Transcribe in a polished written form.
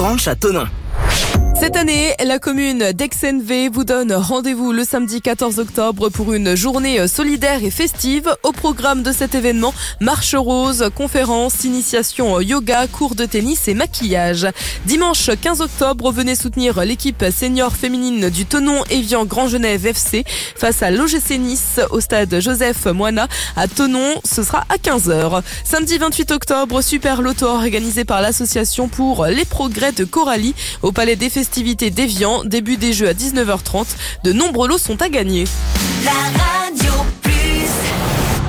branche à Thonon. Cette année, la commune d'Aix-en-Vez vous donne rendez-vous le samedi 14 octobre pour une journée solidaire et festive. Au programme de cet événement, marche rose, conférences, initiation yoga, cours de tennis et maquillage. Dimanche 15 octobre, venez soutenir l'équipe senior féminine du Thonon-Évian Grand Genève FC face à l'OGC Nice au stade Joseph Moina à Thonon. Ce sera à 15h. Samedi 28 octobre, super loto organisé par l'association pour les progrès de Coralie au palais des festivités d'Évian. Début des jeux à 19h30. De nombreux lots sont à gagner.